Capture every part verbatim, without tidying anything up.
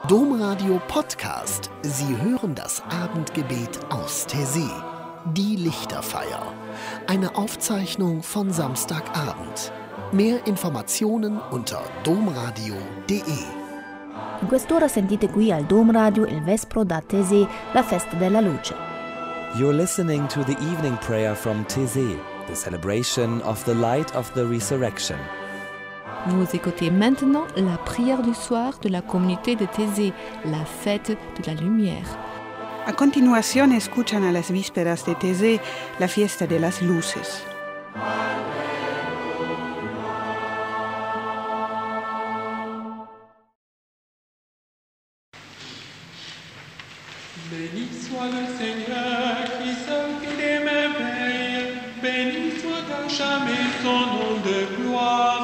Domradio Podcast. Sie hören das Abendgebet aus Taizé. Die Lichterfeier. Eine Aufzeichnung von Samstagabend. Mehr Informationen unter domradio punto de. In quest'ora sentite qui al Dom Radio il Vespro da Taizé, la festa della luce. You're listening to the evening prayer from Taizé, the celebration of the light of the resurrection. Vous écoutez maintenant la prière du soir de la communauté de Taizé, la fête de la lumière. A continuación escuchan a las vísperas de Taizé, la fiesta de las luces. Béni soit le Seigneur qui seul fait des merveilles, béni soit à jamais son nom de gloire.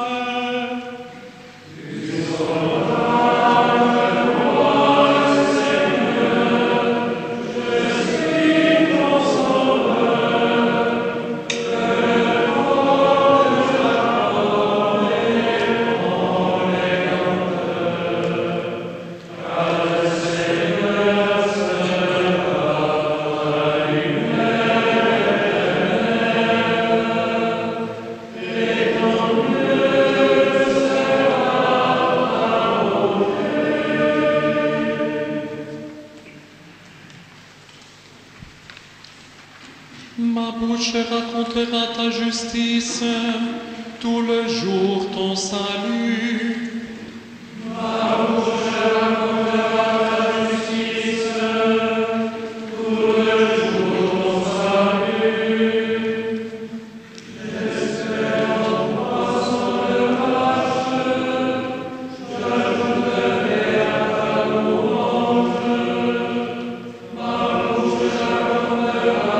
Ma bouche racontera ta justice, tout le jour ton salut. Ma bouche racontera ta justice, tout le jour ton salut. J'espère en toi sur le marche, je voudrais à ta louange. Ma bouche racontera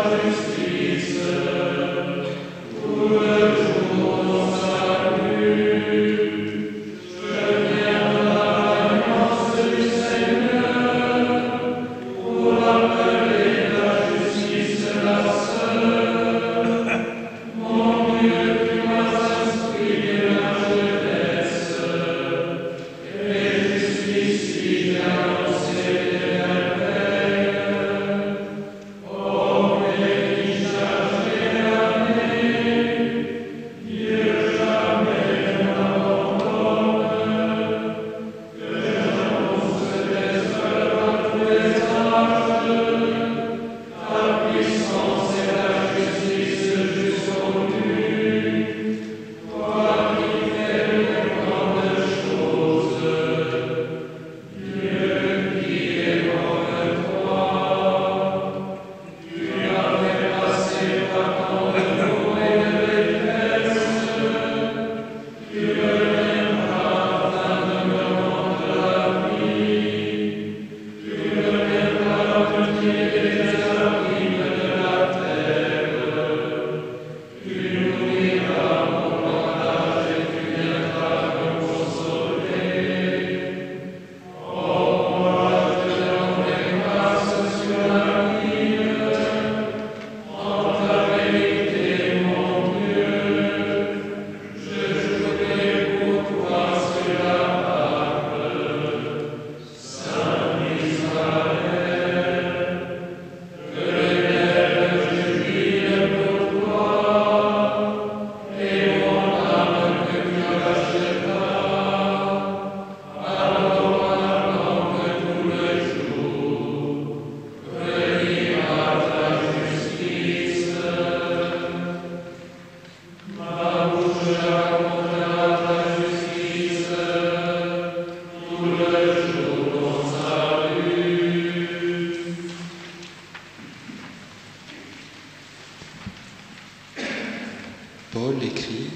Paul écrit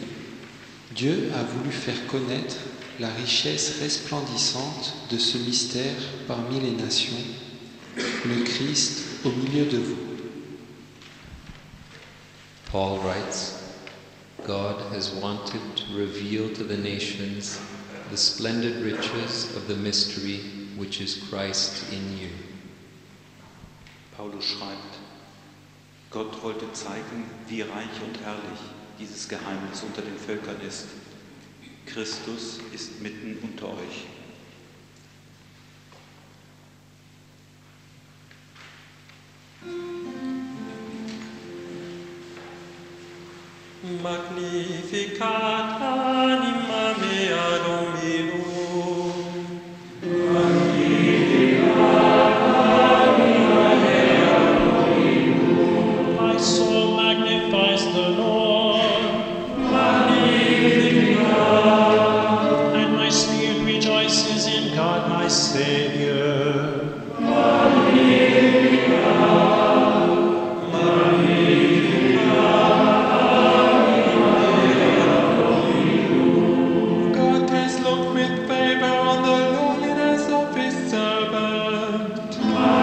« Dieu a voulu faire connaître la richesse resplendissante de ce mystère parmi les nations, le Christ au milieu de vous. » Paul writes, God has wanted to reveal to the nations the splendid riches of the mystery which is Christ in you. Paulus schreibt, Gott wollte zeigen, wie reich und herrlich dieses Geheimnis unter den Völkern ist. Christus ist mitten unter euch. Magnificat anima mea Dominum. My soul magnifies the Lord, and my spirit rejoices in God my Savior. God has looked with favor on the lowliness of his servant.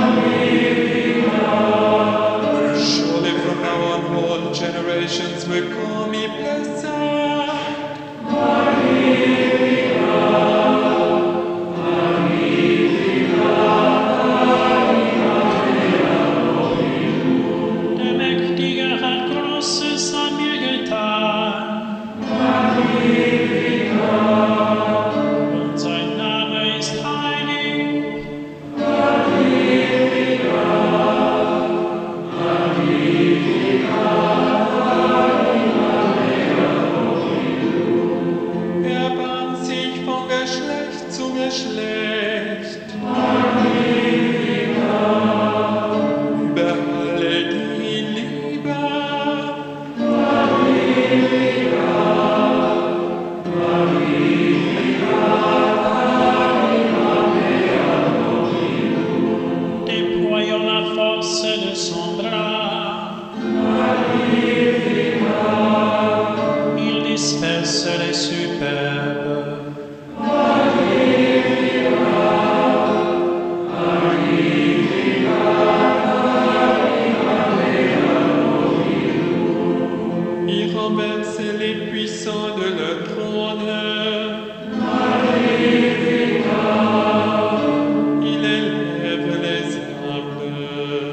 Surely from now on all generations will call me blessed. Der Mächtige hat Großes an mir getan, und sein Name ist heilig. Er erbarmt sich von Geschlecht zu Geschlecht. Über alle, die ihn lieben. Déployons la force de son bras. Il disperse les superbes. Il renverse les puissants de leur trône. Il élève les humbles.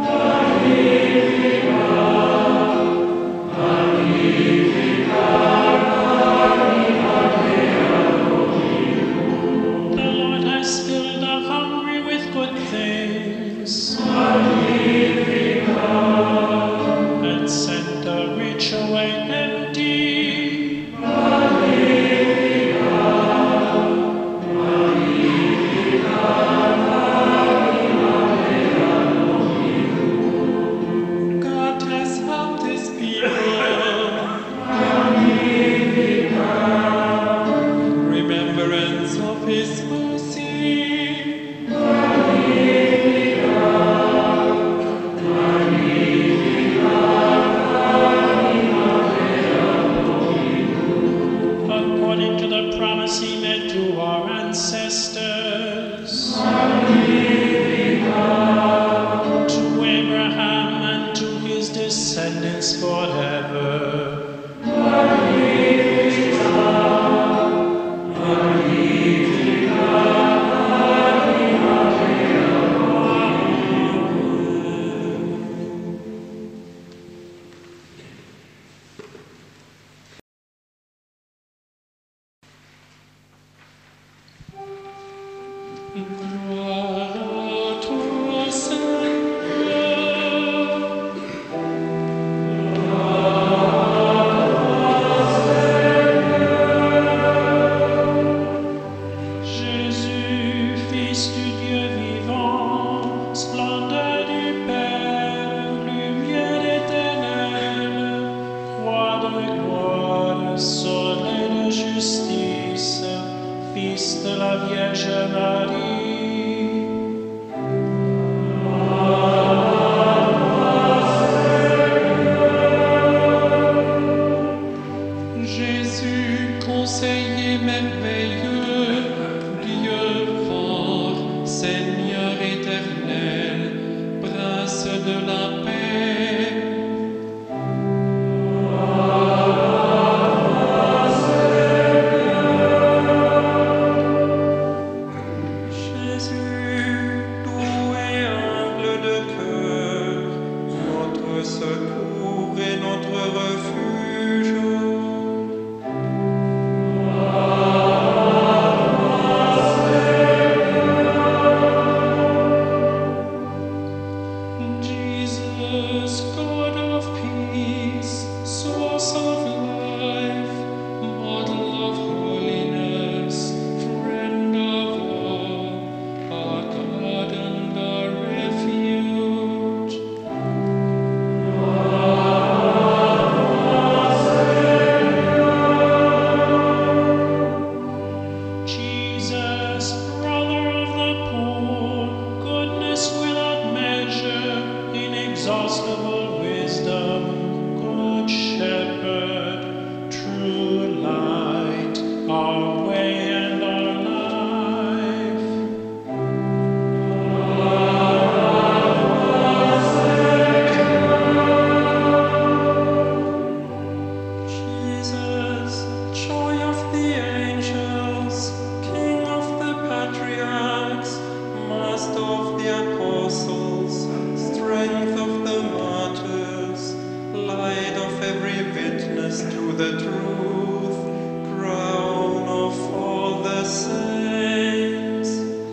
The Lord has filled the hungry with good things, and sent the rich away empty. God has helped his people. Remembrance of his mercy. According to the promise he made to our ancestors, to Abraham and to his descendants forever. Gloire à toi, Seigneur. Jésus, Fils du Dieu vivant, splendeur du Père, lumière éternelle, roi de gloire, soleil de justice, Fils de la Vierge Marie. Jésus, conseiller merveilleux, Dieu fort, Seigneur éternel, prince de la paix. Jésus, doux et humble de cœur, notre secours et notre refuge. Jesus, the truth, crown of all the saints.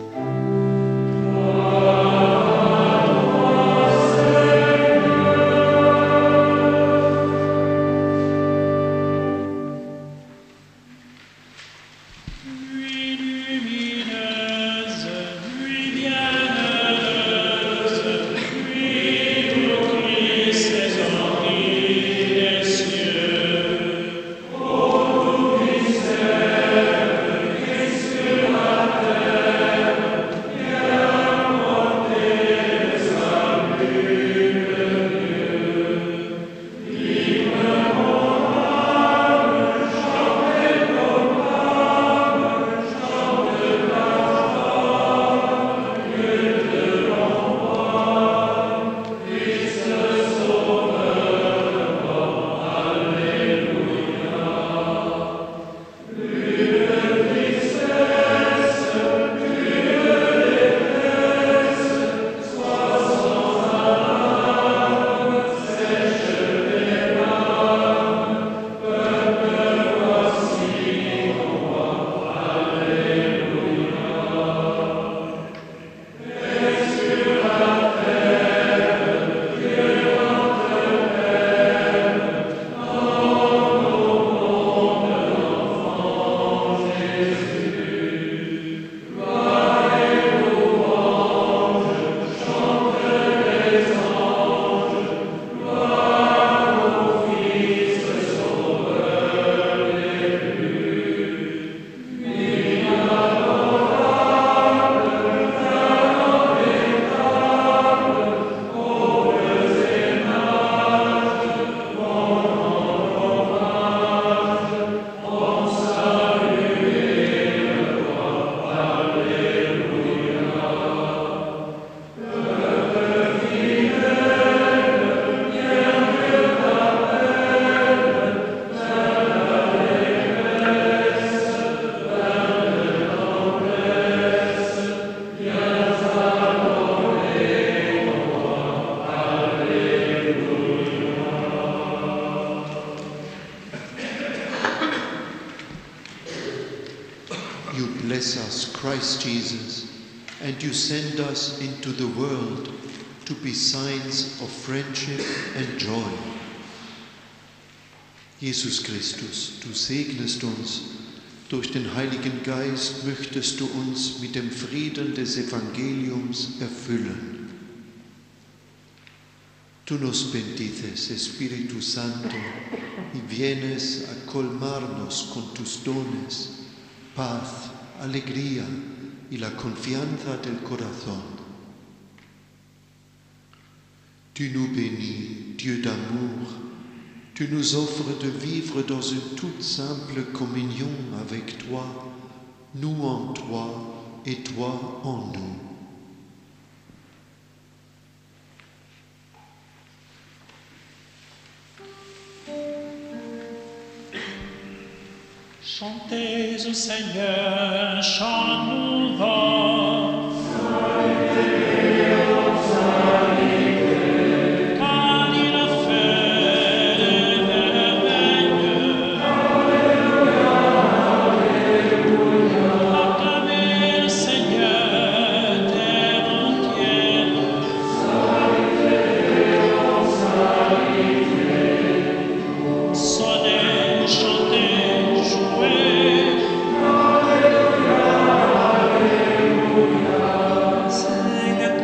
You bless us, Christ Jesus, and you send us into the world to be signs of friendship and joy. Jesus Christus, du segnest uns. Durch den Heiligen Geist möchtest du uns mit dem Frieden des Evangeliums erfüllen. Tú nos bendices, Espíritu Santo, y vienes a colmarnos con tus dones, paz, alegría y la confianza del corazón. Tu nous bénis, Dieu d'amour. Tu nous offres de vivre dans une toute simple communion avec toi, nous en toi et toi en nous. Chantez au Seigneur, chant mouvant. Car il a fait des merveilles. Acclamez le Seigneur, terre entière. Sonnez, chantez, jouez. Sing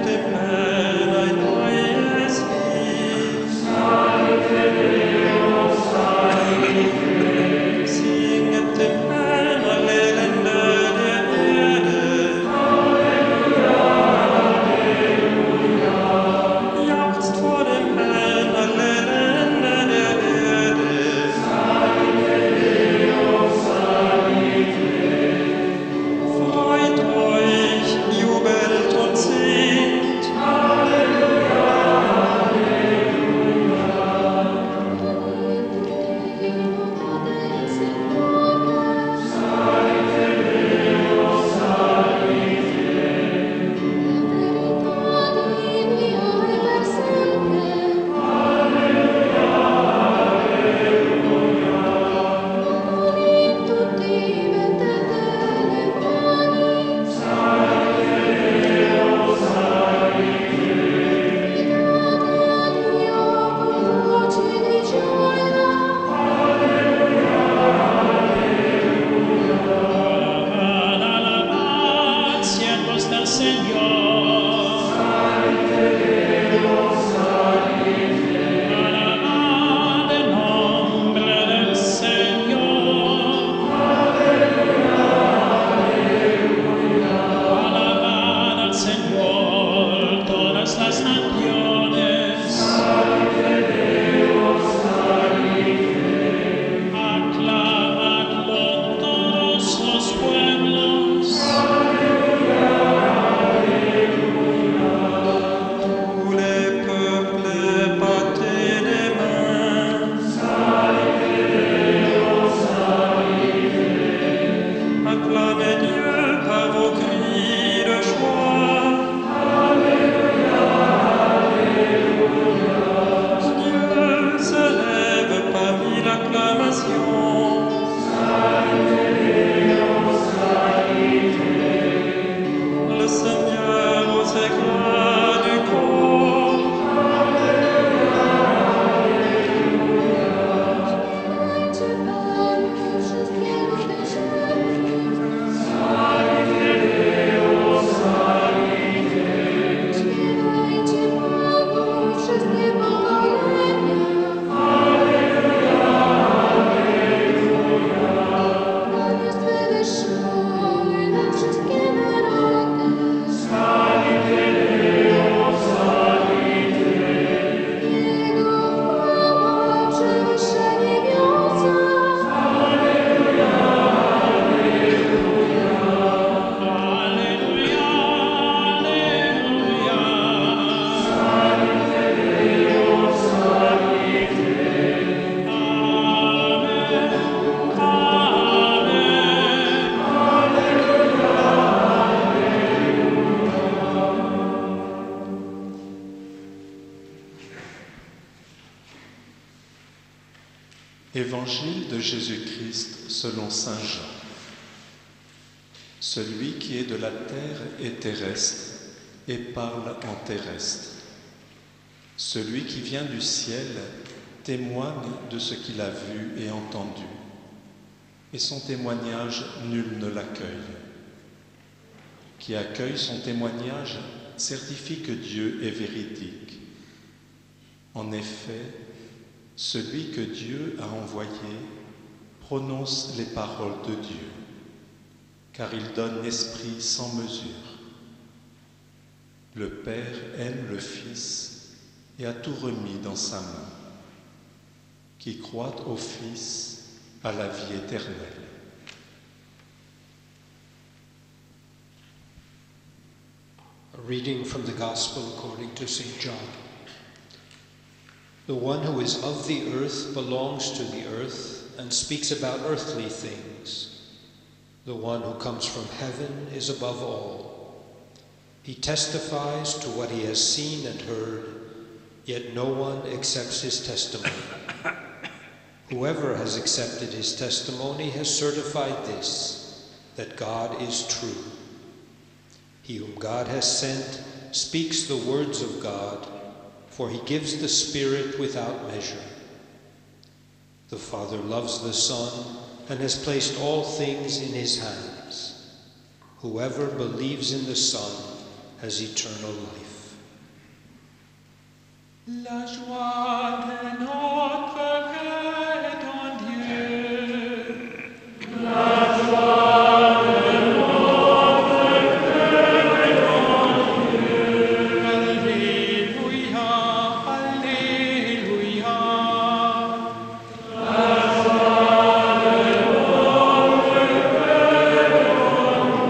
Évangile de Jésus-Christ selon Saint Jean. Celui qui est de la terre est terrestre et parle en terrestre. Celui qui vient du ciel témoigne de ce qu'il a vu et entendu, et son témoignage nul ne l'accueille. Qui accueille son témoignage certifie que Dieu est véridique. En effet, celui que Dieu a envoyé prononce les paroles de Dieu, car il donne l'Esprit sans mesure. Le Père aime le Fils et a tout remis dans sa main. Qui croit au Fils a la vie éternelle. A reading from the Gospel according to Saint John. The one who is of the earth belongs to the earth and speaks about earthly things. The one who comes from heaven is above all. He testifies to what he has seen and heard, yet no one accepts his testimony. Whoever has accepted his testimony has certified this, that God is true. He whom God has sent speaks the words of God, for he gives the Spirit without measure. The Father loves the Son and has placed all things in his hands. Whoever believes in the Son has eternal life. La joie de notre cœur est en Dieu. La joie de notre cœur est en Dieu. Alléluia, Alléluia. La joie de notre cœur est en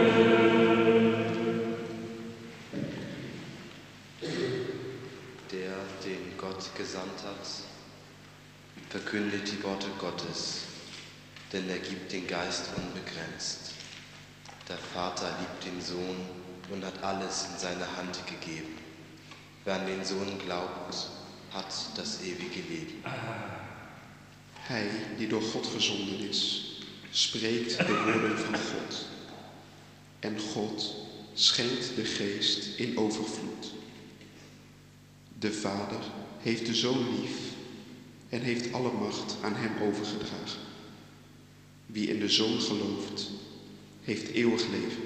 Dieu. Der, den Gott gesandt hat, verkündet die Worte Gottes, denn er gibt den Geist unbegrenzt. Der Vater liebt den Sohn und hat alles in seine Hand gegeben. Wer an den Sohn glaubt, hat das ewige Leben. Hij die door God gezonden is, spreekt de woorden van God. En God schenkt de geest in overvloed. De Vader heeft de Zoon lief en heeft alle macht aan hem overgedragen. Wie in de Zoon gelooft, heeft eeuwig leven.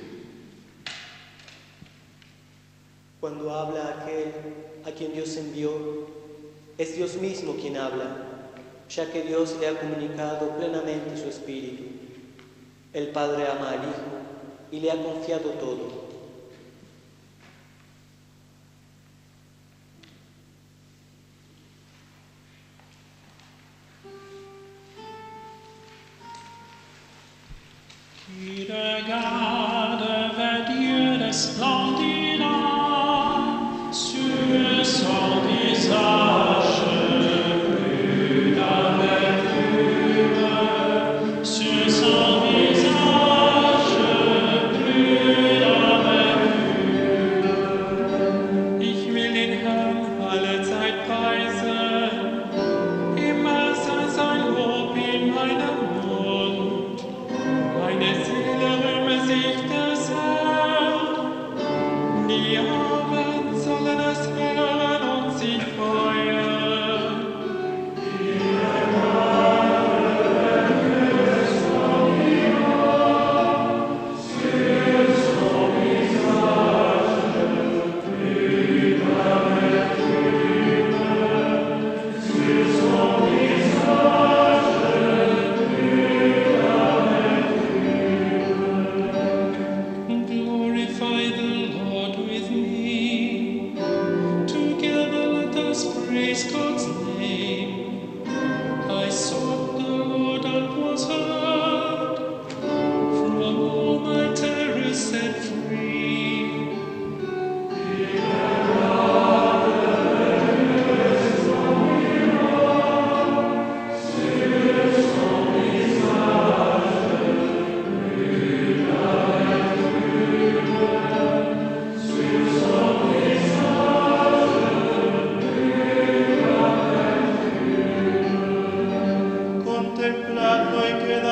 Cuando habla aquel a quien Dios envió, es Dios mismo quien habla, ya que Dios le ha comunicado plenamente su Espíritu. El Padre ama al Hijo y le ha confiado todo. Qui regarde vers Dieu resplendira sur son visage, plus d'amertume, sur son visage, plus d'amertume. Ich will den Herrn alle Zeit preisen, immer sei sein Lob in meinem Mund. Meine Seele rühme sich des Herrn,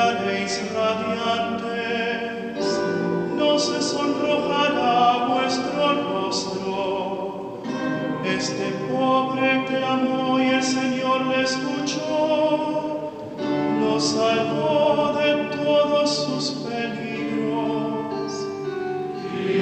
brillaréis radiantes, no se sonrojará vuestro rostro. Este pobre clamó y el Señor le escuchó, lo salvó de todos sus peligros. Y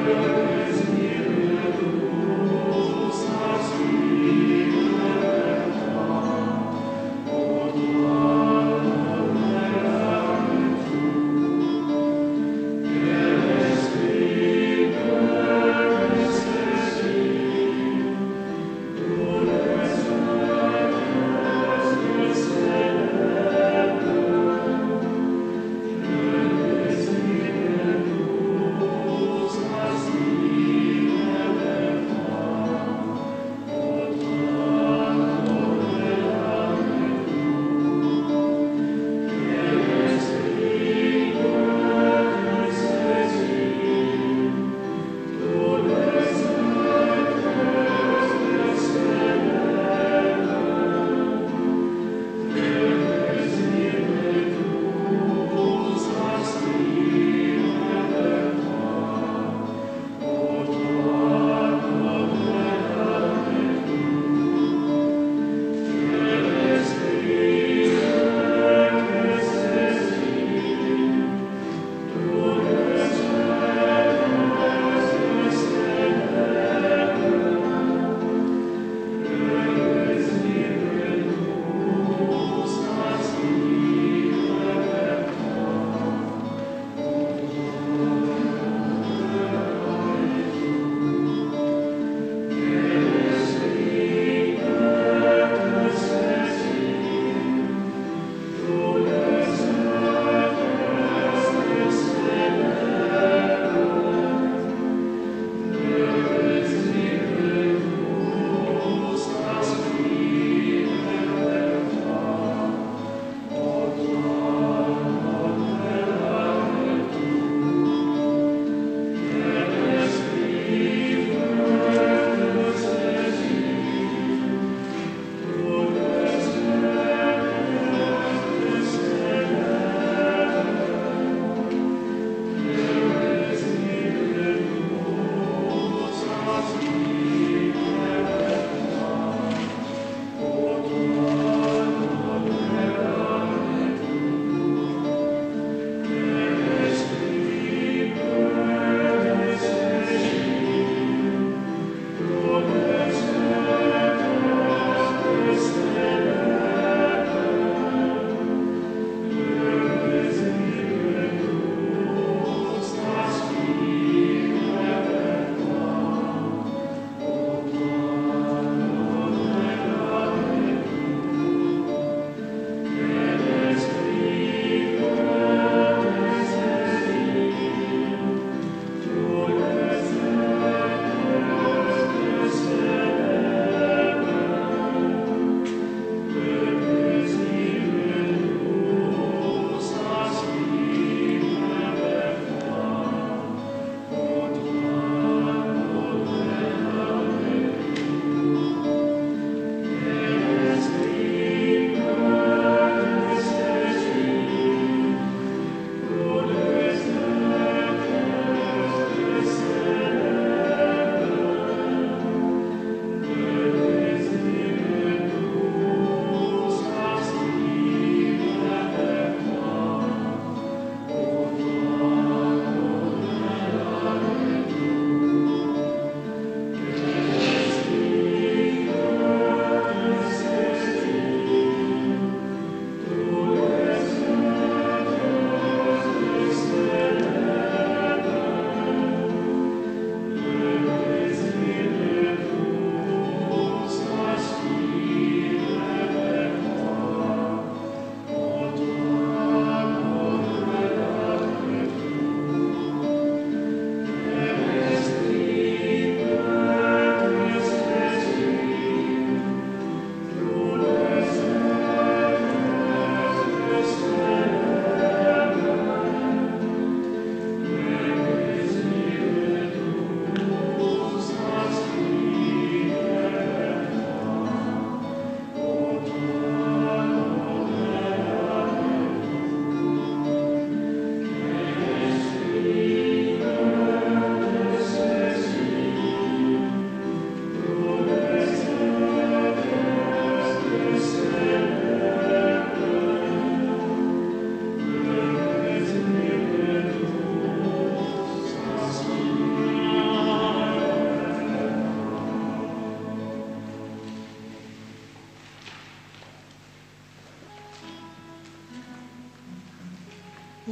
Us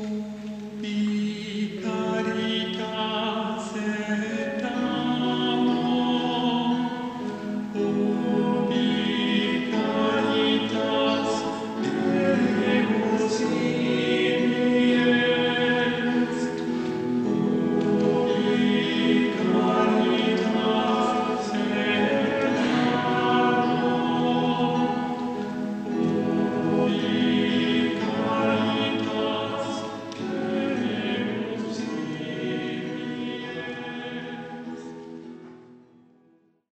ubi